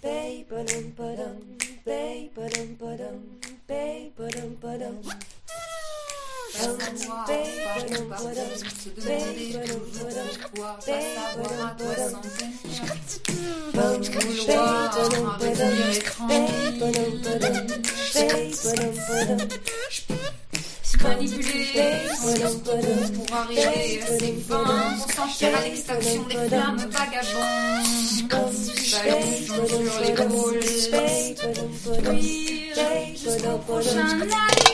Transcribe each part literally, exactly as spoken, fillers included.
Manipuler pour arriver à ses fins, pour s'enfuir à l'extinction des flammes vagabondes. Ballons sur l'épaule, puis jusqu'au prochain année.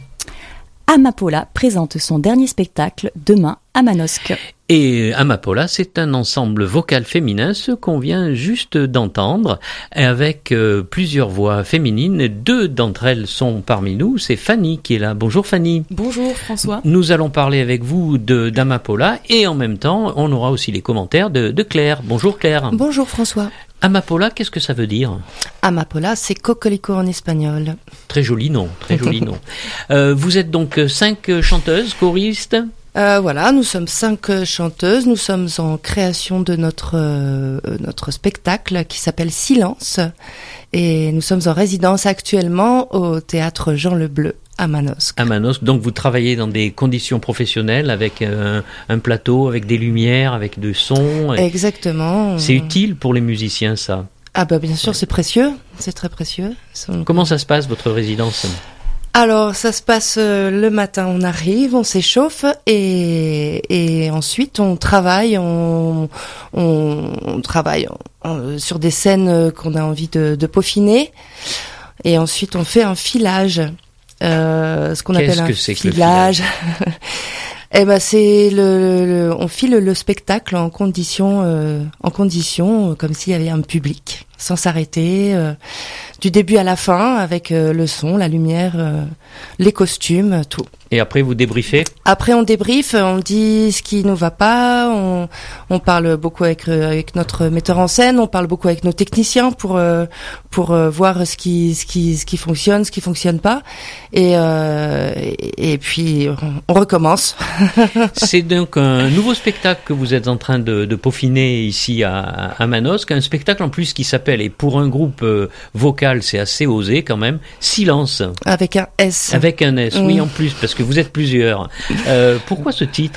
Amapola présente son dernier spectacle demain à Manosque. Et Amapola, c'est un ensemble vocal féminin, ce qu'on vient juste d'entendre, avec euh, plusieurs voix féminines. Deux d'entre elles sont parmi nous. C'est Fanny qui est là. Bonjour Fanny. Bonjour François. Nous allons parler avec vous de d'Amapola et en même temps, on aura aussi les commentaires de, de Claire. Bonjour Claire. Bonjour François. Amapola, qu'est-ce que ça veut dire ? Amapola, c'est cocolico en espagnol. Très joli nom, très joli nom. Euh, vous êtes donc cinq chanteuses, choristes ? Euh, voilà, nous sommes cinq chanteuses. Nous sommes en création de notre euh, notre spectacle qui s'appelle Silence, et nous sommes en résidence actuellement au théâtre Jean Le Bleu à Manosque. À Manosque, donc vous travaillez dans des conditions professionnelles avec un, un plateau, avec des lumières, avec du son. Exactement. C'est utile pour les musiciens, ça. Ah bah bien sûr, c'est précieux, c'est très précieux. Comment ça se passe votre résidence ? Alors, ça se passe euh, le matin, on arrive, on s'échauffe et, et ensuite on travaille, on, on, on travaille on, sur des scènes qu'on a envie de, de peaufiner, et ensuite on fait un filage, euh, ce qu'on Qu'est-ce appelle un que c'est que le filage. filage Eh ben c'est le, le, on file le spectacle en condition, euh, en condition euh, comme s'il y avait un public, sans s'arrêter. Euh, du début à la fin, avec euh, le son, la lumière, euh, les costumes, tout. Et après, vous débriefez ? Après, on débriefe, on dit ce qui nous va pas, on, on parle beaucoup avec, euh, avec notre metteur en scène, on parle beaucoup avec nos techniciens pour, euh, pour euh, voir ce qui, ce qui, ce qui fonctionne, ce qui fonctionne pas. Et, euh, et, et puis, on, on recommence. C'est donc un nouveau spectacle que vous êtes en train de, de peaufiner ici à, à Manosque, un spectacle en plus qui s'appelle, et pour un groupe euh, vocal, c'est assez osé quand même, Silence. Avec un S. Avec un S, oui, mmh. en plus, parce que vous êtes plusieurs. Euh, pourquoi ce titre ?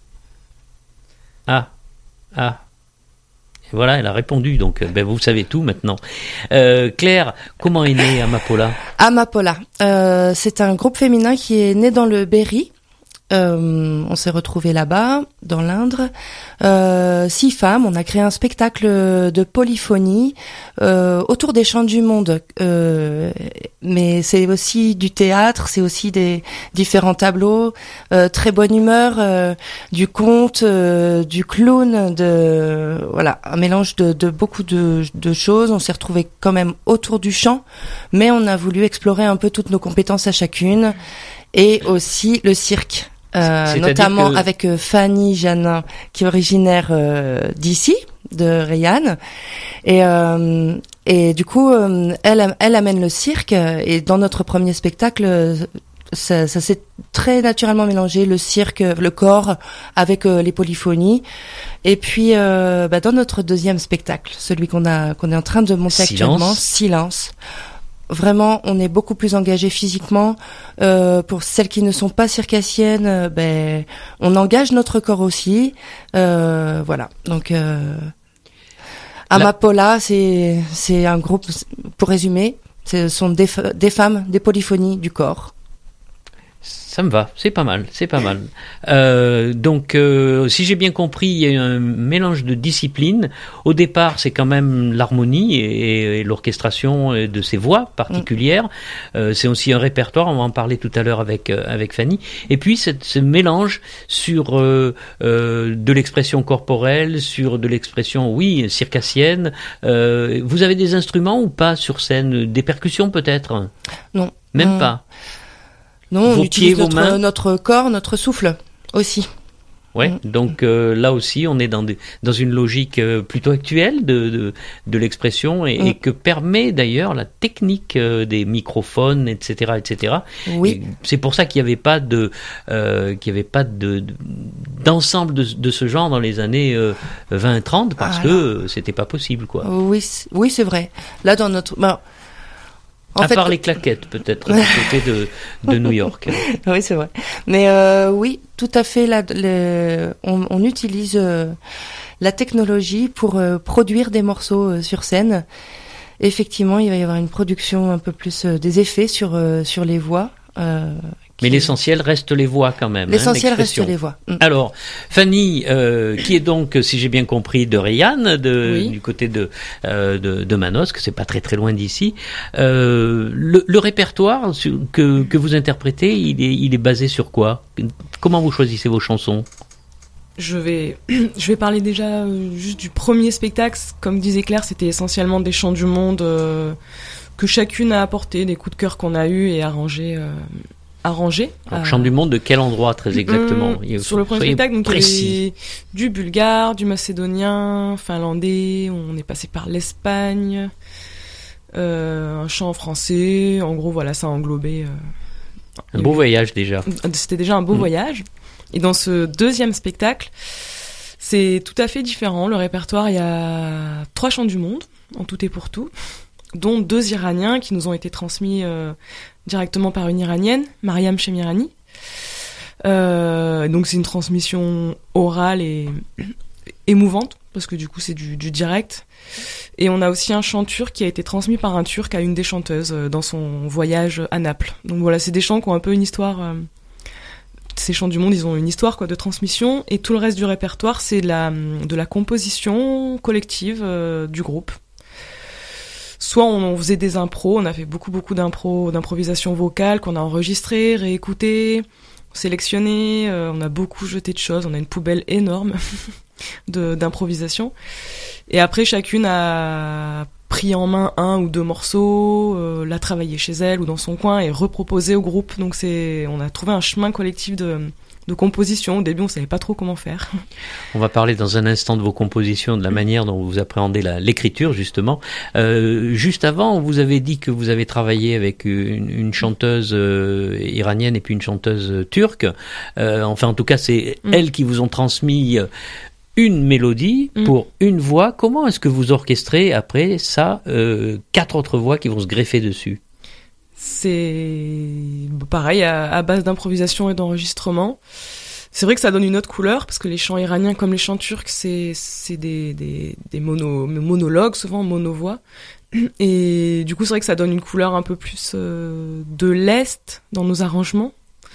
Ah, ah. Et voilà, elle a répondu, donc ben, vous savez tout maintenant. Euh, Claire, comment est née Amapola ? Amapola, euh, c'est un groupe féminin qui est né dans le Berry. Euh, on s'est retrouvés là-bas, dans l'Indre. Euh, six femmes, on a créé un spectacle de polyphonie euh, autour des chants du monde. Euh, mais c'est aussi du théâtre, c'est aussi des différents tableaux, euh, très bonne humeur, euh, du conte, euh, du clown, de voilà, un mélange de, de beaucoup de, de choses. On s'est retrouvés quand même autour du chant, mais on a voulu explorer un peu toutes nos compétences à chacune, et aussi le cirque. Euh, notamment que... avec euh, Fanny Janin, qui est originaire euh, d'ici, de Rayanne, et euh, et du coup euh, elle elle amène le cirque, et dans notre premier spectacle ça, ça s'est très naturellement mélangé, le cirque, le corps avec euh, les polyphonies, et puis euh, bah, dans notre deuxième spectacle, celui qu'on a qu'on est en train de monter Silence. actuellement, Silence. Vraiment, on est beaucoup plus engagé physiquement. Euh, pour celles qui ne sont pas circassiennes, euh, ben, on engage notre corps aussi. Euh, voilà. Donc, euh, Amapola, c'est c'est un groupe. Pour résumer, ce sont des, des femmes, des polyphonies du corps. Ça me va, c'est pas mal, c'est pas mal. Euh, donc, euh, si j'ai bien compris, il y a eu un mélange de disciplines. Au départ, c'est quand même l'harmonie et, et l'orchestration de ces voix particulières. Mm. Euh, c'est aussi un répertoire, on va en parler tout à l'heure avec euh, avec Fanny. Et puis, cette, ce mélange sur euh, euh, de l'expression corporelle, sur de l'expression, oui, circassienne. Euh, vous avez des instruments ou pas sur scène ? Des percussions peut-être ? Non. Même non. pas. Non, vos on utilise pieds, notre, notre corps, notre souffle aussi. Ouais. Mm. Donc euh, là aussi, on est dans des, dans une logique euh, plutôt actuelle de de, de l'expression et, Mm. et que permet d'ailleurs la technique euh, des microphones, et cetera, et cetera. Oui. Et c'est pour ça qu'il n'y avait pas de euh, qu'il y avait pas de, de d'ensemble de, de ce genre dans les années euh, vingt trente parce Ah, que là. euh, c'était pas possible quoi. Oui, c'est- oui, c'est vrai. Là, dans notre, ben, en à fait, part les claquettes peut-être du côté de de New York. oui, c'est vrai. Mais euh, oui, tout à fait. Là, le, on, on utilise euh, la technologie pour euh, produire des morceaux euh, sur scène. Effectivement, il va y avoir une production un peu plus euh, des effets sur euh, sur les voix. Euh, Mais qui- l'essentiel reste les voix quand même. l'essentiel hein, reste l'expression. les voix. Mm. Alors, Fanny, euh, qui est donc, si j'ai bien compris, de Rayanne, de, Oui. du côté de, euh, de, de Manosque, c'est pas très très loin d'ici. Euh, le, le répertoire sur- que, que vous interprétez, il est, il est basé sur quoi? Comment vous choisissez vos chansons? Je vais, je vais parler déjà euh, juste du premier spectacle. Comme disait Claire, c'était essentiellement des chants du monde euh, que chacune a apporté, des coups de cœur qu'on a eus et arrangés. Euh, arrangés Alors, à- Chant du monde, de quel endroit très exactement? Hum, Il- sur le premier soyez spectacle, donc il y précis. avait du bulgare, du macédonien, finlandais, on est passé par l'Espagne, euh, un chant français, en gros voilà, ça a englobé. Euh, Un beau voyage déjà. C'était déjà un beau Mm. voyage. Et dans ce deuxième spectacle, c'est tout à fait différent. Le répertoire, il y a trois chants du monde, en tout et pour tout, dont deux Iraniens qui nous ont été transmis euh, directement par une Iranienne, Mariam Shemirani. Euh, donc c'est une transmission orale et émouvante, parce que du coup c'est du, du direct. Et on a aussi un chant turc qui a été transmis par un Turc à une des chanteuses euh, dans son voyage à Naples. Donc voilà, c'est des chants qui ont un peu une histoire... euh, ces chants du monde, ils ont une histoire quoi de transmission, et tout le reste du répertoire, c'est de la, de la composition collective euh, du groupe. Soit on, on faisait des impros, on a fait beaucoup beaucoup d'impro, d'improvisation vocale qu'on a enregistré, réécouté, sélectionné, euh, on a beaucoup jeté de choses, on a une poubelle énorme de, d'improvisation. Et après, chacune a pris en main un ou deux morceaux, euh, l'a travaillé chez elle ou dans son coin et reproposé au groupe. Donc c'est, on a trouvé un chemin collectif de, de composition. Au début, on savait pas trop comment faire. On va parler dans un instant de vos compositions, de la manière dont vous appréhendez la, l'écriture, justement. Euh, juste avant, vous avez dit que vous avez travaillé avec une, une chanteuse euh, iranienne et puis une chanteuse euh, turque. Euh, enfin, en tout cas, c'est Mm. elles qui vous ont transmis euh, une mélodie Mm. pour une voix. Comment est-ce que vous orchestrez après ça euh, quatre autres voix qui vont se greffer dessus? C'est pareil, à, à base d'improvisation et d'enregistrement. C'est vrai que ça donne une autre couleur, parce que les chants iraniens comme les chants turcs, c'est, c'est des, des, des mono, monologues, souvent monovoix. Et du coup, c'est vrai que ça donne une couleur un peu plus euh, de l'Est dans nos arrangements.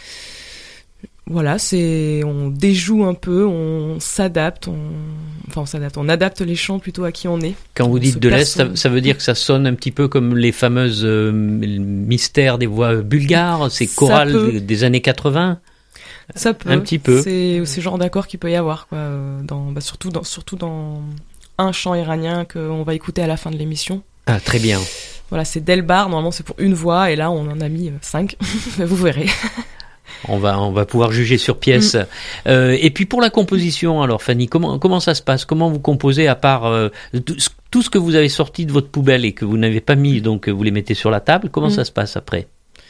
Voilà, c'est, on déjoue un peu, on s'adapte, on, enfin on s'adapte, on adapte les chants plutôt à qui on est. Quand vous On dites se de l'Est, ça, personne- ça veut dire que ça sonne un petit peu comme les fameuses euh, mystères des voix bulgares, ces Ça chorales peut. des, des années quatre-vingts. Ça peut. Un petit peu. C'est ce genre d'accord qu'il peut y avoir, quoi. euh, Dans, bah, surtout dans, surtout dans un chant iranien qu'on va écouter à la fin de l'émission. Ah, très bien. Voilà, c'est Delbar. Normalement, c'est pour une voix, et là, on en a mis euh, cinq. Vous verrez. On va, on va pouvoir juger sur pièce. Mm. Euh, et puis pour la composition, alors Fanny, comment, comment ça se passe? Comment vous composez à part euh, tout, ce- tout ce que vous avez sorti de votre poubelle et que vous n'avez pas mis, donc vous les mettez sur la table? Comment Mm. ça se passe après?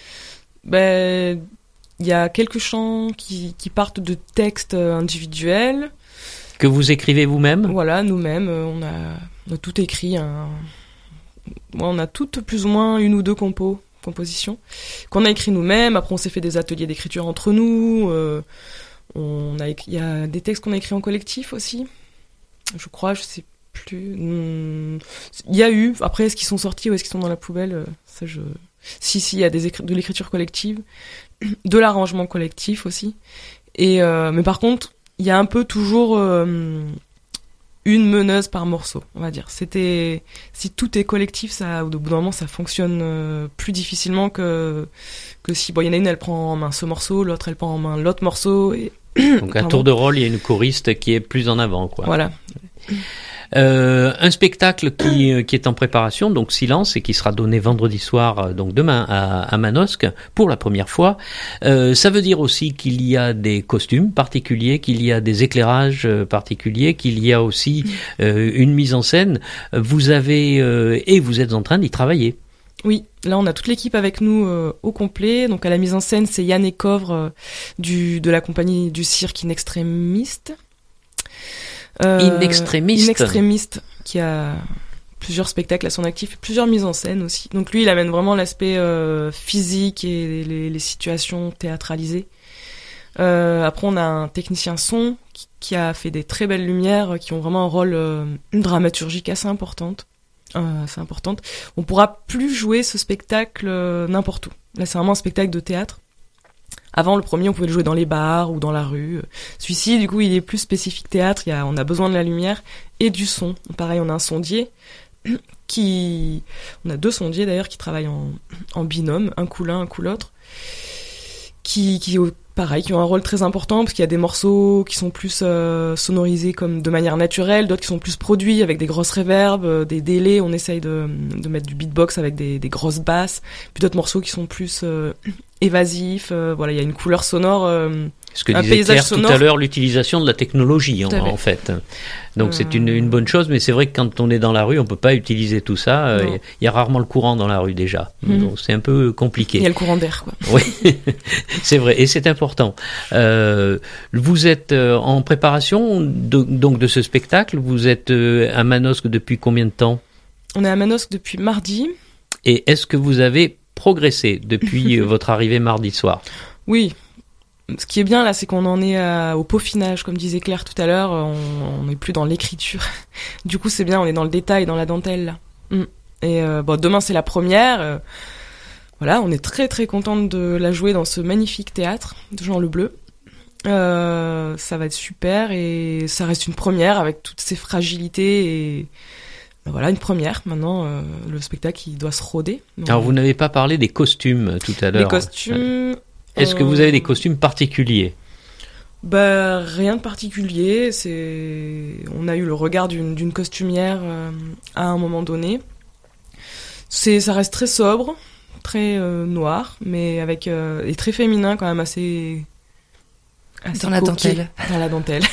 Ben, il y a quelques chants qui, qui partent de textes euh, individuels. Que vous écrivez vous-même? Voilà, nous-mêmes, euh, on a, on a tout écrit. Un... Ouais, on a toutes plus ou moins une ou deux compos, compositions, qu'on a écrit nous-mêmes. Après, on s'est fait des ateliers d'écriture entre nous. Euh, on a, écrit- il y a des textes qu'on a écrits en collectif aussi. Je crois, je sais plus. Hmm, Il y a eu. Après, est-ce qu'ils sont sortis ou est-ce qu'ils sont dans la poubelle? euh, Ça, je. Si, si, il y a des écri- de l'écriture collective, de l'arrangement collectif aussi. Et euh, mais par contre, il y a un peu toujours euh, une meneuse par morceau, on va dire. C'était si tout est collectif, ça au bout d'un moment ça fonctionne euh, plus difficilement que que si bon, il y en a une elle prend en main ce morceau, l'autre elle prend en main l'autre morceau et Donc à Pardon. tour de rôle, il y a une choriste qui est plus en avant, quoi. voilà. Euh, un spectacle qui, qui est en préparation, donc Silence, et qui sera donné vendredi soir, donc demain à, à Manosque, pour la première fois. Euh, ça veut dire aussi qu'il y a des costumes particuliers, qu'il y a des éclairages particuliers, qu'il y a aussi euh, une mise en scène. Vous avez, euh, et vous êtes en train d'y travailler. Oui, là on a toute l'équipe avec nous euh, au complet. Donc à la mise en scène, c'est Yann Ekovre euh, du, de la compagnie du cirque In Extremis. Euh, In Extremis. In Extremis, qui a plusieurs spectacles à son actif, plusieurs mises en scène aussi. Donc lui, il amène vraiment l'aspect euh, physique et les, les situations théâtralisées. Euh, après, on a un technicien son qui, qui a fait des très belles lumières, qui ont vraiment un rôle, euh, une dramaturgique assez importante. Euh, assez importante. On pourra plus jouer ce spectacle euh, n'importe où. Là, c'est vraiment un spectacle de théâtre. Avant, le premier, on pouvait le jouer dans les bars ou dans la rue. Celui-ci, du coup, il est plus spécifique théâtre. Il y a, on a besoin de la lumière et du son. Pareil, on a un sondier qui, on a deux sondiers d'ailleurs qui travaillent en, en binôme, un coup l'un, un coup l'autre, qui, qui pareil, qui ont un rôle très important parce qu'il y a des morceaux qui sont plus euh, sonorisés comme de manière naturelle, d'autres qui sont plus produits avec des grosses réverbes, euh, des délais. On essaye de, de mettre du beatbox avec des, des grosses basses, puis d'autres morceaux qui sont plus euh, évasifs. Euh, voilà, il y a une couleur sonore. Euh, Ce que un disait paysage Claire sonore. tout à l'heure, l'utilisation de la technologie en, Tout à fait. en fait. Donc Euh, c'est une, une bonne chose, mais c'est vrai que quand on est dans la rue, on peut pas utiliser tout ça. Euh, Non. Il y a rarement le courant dans la rue déjà, Mhm. donc c'est un peu Il y compliqué. a le courant d'air, quoi. Oui, c'est vrai, et c'est important. Euh, vous êtes euh, en préparation de, donc de ce spectacle. Vous êtes euh, à Manosque depuis combien de temps? On est à Manosque depuis mardi. Et est-ce que vous avez progressé depuis euh, votre arrivée mardi soir? Oui. Ce qui est bien là, c'est qu'on en est à- au peaufinage, comme disait Claire tout à l'heure. On on n'est plus dans l'écriture. Du coup, c'est bien, on est dans le détail, dans la dentelle là. Mm. Et euh, bon, demain c'est la première. Euh, voilà, on est très très contente de la jouer dans ce magnifique théâtre de Jean Lebleu. Euh, ça va être super et ça reste une première avec toutes ses fragilités et ben voilà, une première. Maintenant, euh, le spectacle il doit se roder. Donc, Alors vous n'avez pas parlé des costumes tout à l'heure. les costumes. Est-ce que euh, vous avez des costumes particuliers? Bah, rien de particulier. C'est, on a eu le regard d'une, d'une costumière euh, à un moment donné. C'est, ça reste très sobre, très euh, noir, mais avec euh, et très féminin quand même, assez. assez Dans la coquet. dentelle. Dans la dentelle.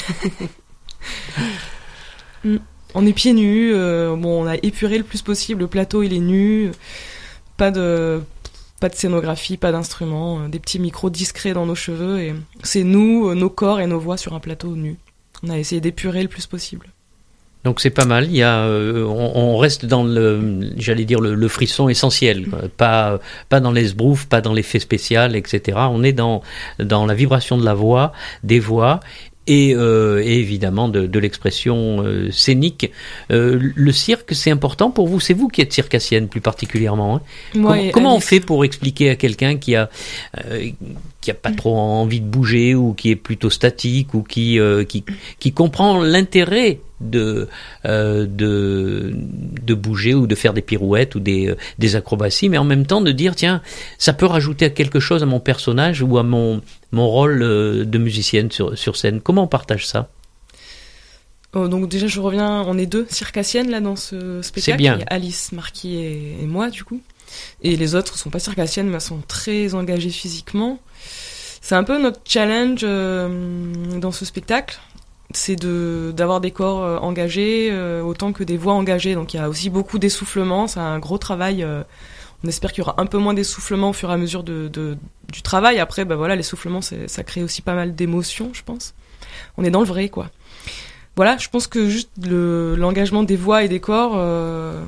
Mm. On est pieds nus. Euh, bon, on a épuré le plus possible. Le plateau, il est nu. Pas de Pas de scénographie, pas d'instruments, euh, des petits micros discrets dans nos cheveux et c'est nous, euh, nos corps et nos voix sur un plateau nu. On a essayé d'épurer le plus possible. Donc c'est pas mal. Il y a, euh, on, on reste dans le, j'allais dire le, le frisson essentiel, quoi. Pas pas dans les sbroufs, pas dans l'effet spécial, et cetera. On est dans dans la vibration de la voix, des voix. Et, euh, et évidemment de, de l'expression euh, scénique. Euh, le cirque, c'est important pour vous. C'est vous qui êtes circassienne plus particulièrement. Hein. Moi comment et comment on Alice. fait pour expliquer à quelqu'un qui a euh, qui a pas trop envie de bouger ou qui est plutôt statique ou qui euh, qui qui comprend l'intérêt de euh, de de bouger ou de faire des pirouettes ou des des acrobaties, mais en même temps de dire tiens, ça peut rajouter quelque chose à mon personnage ou à mon mon rôle de musicienne sur sur scène. Comment on partage ça? Oh, donc déjà je reviens, on est deux circassiennes là dans ce spectacle. C'est bien. Il y a Alice, Marquis et, et moi du coup. Et les autres sont pas circassiennes mais elles sont très engagées physiquement. C'est un peu notre challenge euh, dans ce spectacle. C'est de d'avoir des corps euh, engagés euh, autant que des voix engagées. Donc il y a aussi beaucoup d'essoufflement. C'est un gros travail. Euh, on espère qu'il y aura un peu moins d'essoufflement au fur et à mesure de, de du travail. Après, bah voilà, l'essoufflement, c'est, ça crée aussi pas mal d'émotions, je pense. On est dans le vrai, quoi. Voilà, je pense que juste le, l'engagement des voix et des corps, euh,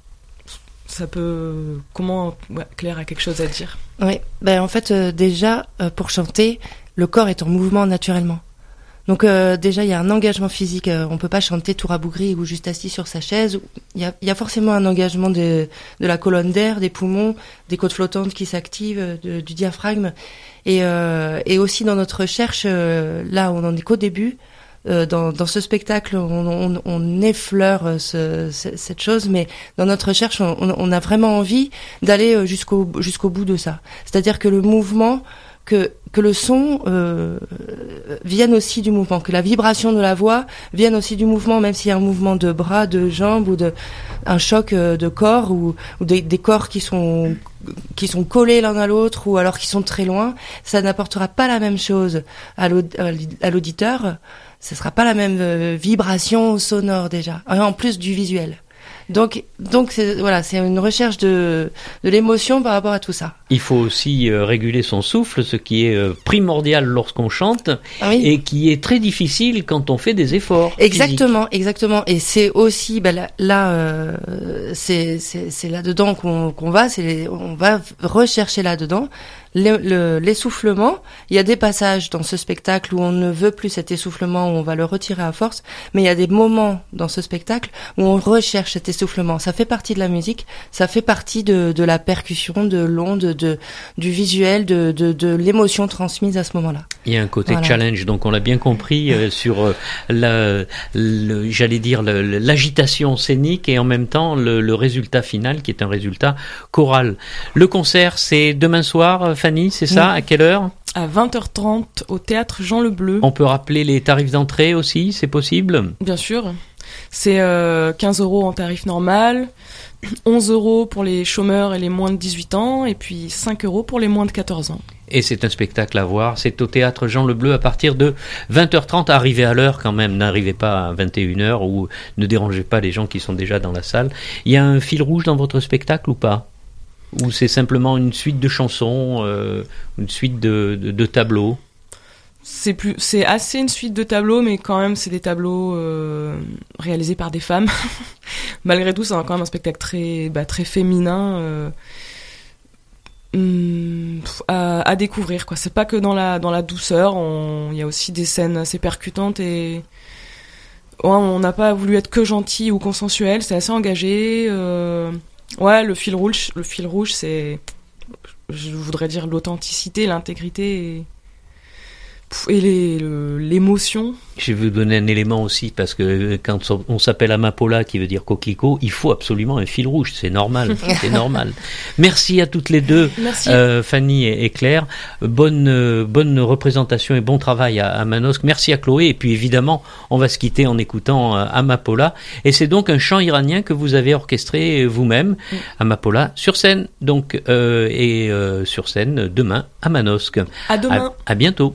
ça peut. Comment ouais, Claire a quelque chose à dire? Oui, ben en fait euh, déjà euh, pour chanter, le corps est en mouvement naturellement. Donc euh, déjà il y a un engagement physique. Euh, on peut pas chanter tout rabougri ou juste assis sur sa chaise. Il y a, il y a forcément un engagement de, de la colonne d'air, des poumons, des côtes flottantes qui s'activent, de, du diaphragme. Et, euh, et aussi dans notre recherche, euh, là on en est qu'au début. Euh, dans, dans ce spectacle, on, on, on effleure ce, ce, cette chose, mais dans notre recherche, on, on a vraiment envie d'aller jusqu'au, jusqu'au bout de ça. C'est-à-dire que le mouvement que que le son euh, vienne aussi du mouvement, que la vibration de la voix vienne aussi du mouvement, même s'il y a un mouvement de bras, de jambes ou de un choc de corps ou, ou des, des corps qui sont qui sont collés l'un à l'autre ou alors qui sont très loin, ça n'apportera pas la même chose à l'auditeur. Ce sera pas la même euh, vibration sonore déjà, en plus du visuel. Donc, donc c'est, voilà, c'est une recherche de, de l'émotion par rapport à tout ça. Il faut aussi euh, réguler son souffle, ce qui est euh, primordial lorsqu'on chante ah oui. et qui est très difficile quand on fait des efforts. Exactement, physiques. exactement. Et c'est aussi, ben là, là euh, c'est, c'est, c'est là-dedans qu'on, qu'on va, c'est les, on va rechercher là-dedans. Le, le, l'essoufflement, il y a des passages dans ce spectacle où on ne veut plus cet essoufflement, où on va le retirer à force, mais il y a des moments dans ce spectacle où on recherche cet essoufflement. Ça fait partie de la musique, ça fait partie de, de la percussion, de l'onde, de, du visuel, de, de, de l'émotion transmise à ce moment-là. Il y a un côté voilà. challenge, donc on l'a bien compris, euh, sur euh, la, le, j'allais dire le, l'agitation scénique et en même temps le, le résultat final qui est un résultat choral. Le concert, c'est demain soir, Fanny, c'est ça? Oui. À quelle heure? À vingt heures trente au théâtre Jean Le Bleu. On peut rappeler les tarifs d'entrée aussi, c'est possible? Bien sûr. C'est euh, quinze euros en tarif normal, onze euros pour les chômeurs et les moins de dix-huit ans, et puis cinq euros pour les moins de quatorze ans. Et c'est un spectacle à voir, c'est au théâtre Jean Le Bleu à partir de vingt heures trente, arrivez à l'heure quand même, n'arrivez pas à vingt et une heures ou ne dérangez pas les gens qui sont déjà dans la salle. Il y a un fil rouge dans votre spectacle ou pas? Ou c'est simplement une suite de chansons, euh, une suite de, de, de tableaux? C'est plus, c'est assez une suite de tableaux, mais quand même c'est des tableaux euh, réalisés par des femmes. Malgré tout, c'est quand même un spectacle très, bah, très féminin euh, hum, à, à découvrir, quoi. C'est pas que dans la dans la douceur. Il y a aussi des scènes assez percutantes et ouais, on n'a pas voulu être que gentil ou consensuel. C'est assez engagé. Euh, ouais, le fil rouge, le fil rouge, c'est, je voudrais dire l'authenticité, l'intégrité. Et... et les, le, l'émotion. Je vais vous donner un élément aussi, parce que quand on s'appelle Amapola, qui veut dire coquelicot, il faut absolument un fil rouge, c'est normal, c'est normal. Merci à toutes les deux, euh, Fanny et, et Claire. Bonne, euh, bonne représentation et bon travail à, à Manosque. Merci à Chloé, et puis évidemment, on va se quitter en écoutant euh, Amapola. Et c'est donc un chant iranien que vous avez orchestré vous-même, mm. Amapola, sur scène, donc, euh, et euh, sur scène demain à Manosque. À demain. À, à bientôt.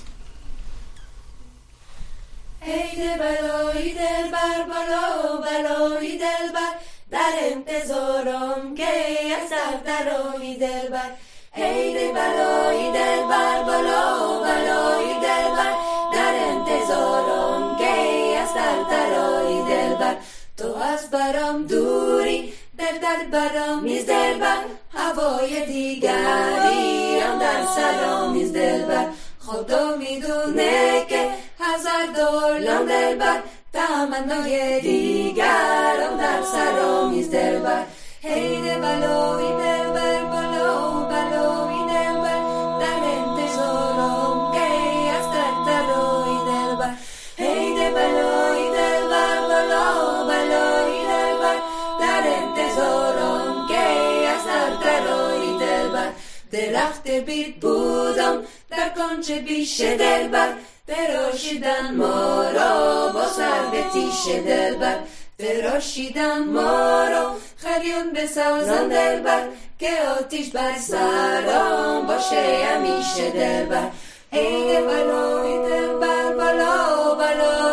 ای بلایی دل بر بالا بلایی دل بر در انتظارم که از سر درایی دل بر ای بلایی دل بر بالا بلایی دل بر در انتظارم که از سر درایی دل بر تو از برام دوری دل دل برام میز دل بر هوای دیگری هم در سلامیز دل بر خدا میدونه که هزار دلم دلبر تمنای دیگرم در سرامیز دلبر هی بلایی دلبر بلا بلایی دلبر در انتظارم که از در ترایی دلبر هی بلایی دلبر بلا بلایی دلبر در انتظارم که از در ترایی دلبر درخت بید بودم در کنچه بیش دلبر تراشیدن ما را با سر به تیش دلبر تراشیدن ما را خریون بسازن دلبر که آتیش بر سرام باشه همیشه دلبر ای بلای دلبر بلا بلا